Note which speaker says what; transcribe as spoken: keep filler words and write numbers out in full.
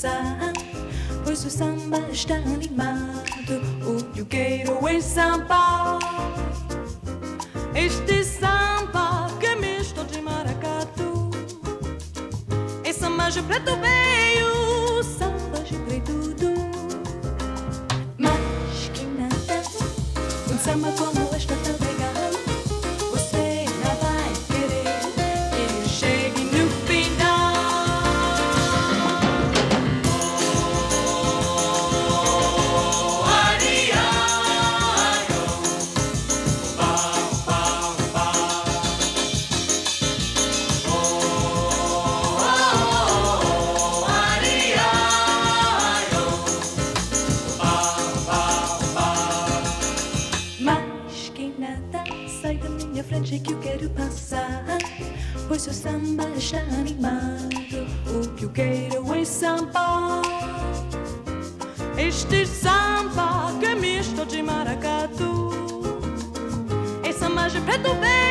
Speaker 1: passar, pois o samba está animado. O Yuqueiro em samba, este samba que é misto de maracatu. É samba de preto veio, samba de preto tudo. Mas que nada, um samba como esta tão legal, você não vai querer que chegue no final. Oh, ariaio, pau, pau, pau. Oh, ariaio, pau, pau, pau. Mas que nada, sai da minha frente que eu quero passar, pois o samba está animado. O que eu quero é samba, este samba que é misto de maracatu. É samba de preto velho.